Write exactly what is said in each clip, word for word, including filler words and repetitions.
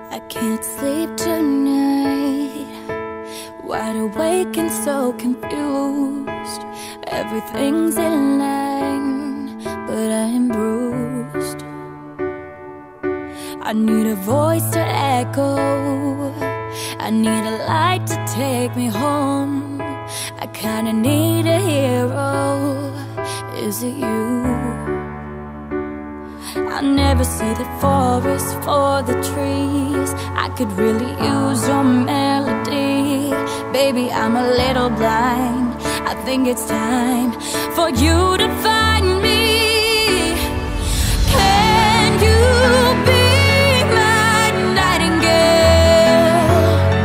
I can't sleep tonight, wide awake and so confused. Everything's in line, but I am bruised. I need a voice to echo, I need a light to take me home. I kinda need a hero, is it you? I never see the forest for the trees. I could really use your melody. Baby, I'm a little blind, I think it's time for you to find me. Can you be my nightingale?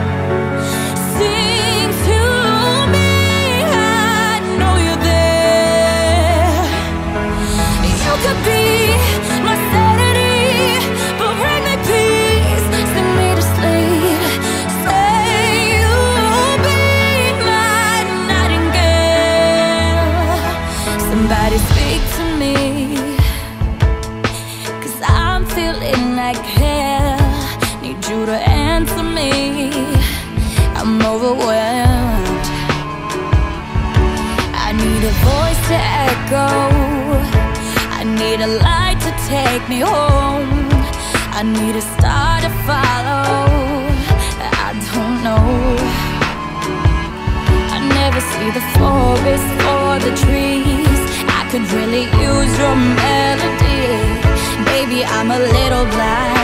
Sing to me, I know you're there. You could be my sanity, but bring me peace, sing me to sleep. Say you'll be my nightingale. Somebody speak to me, 'cause I'm feeling like hell. Need you to answer me, I'm overwhelmed. I need a voice to echo, I need a light to take me home. I need a star to follow, I don't know. I never see the forest for the trees. I could really use your melody. Baby, I'm a little blind,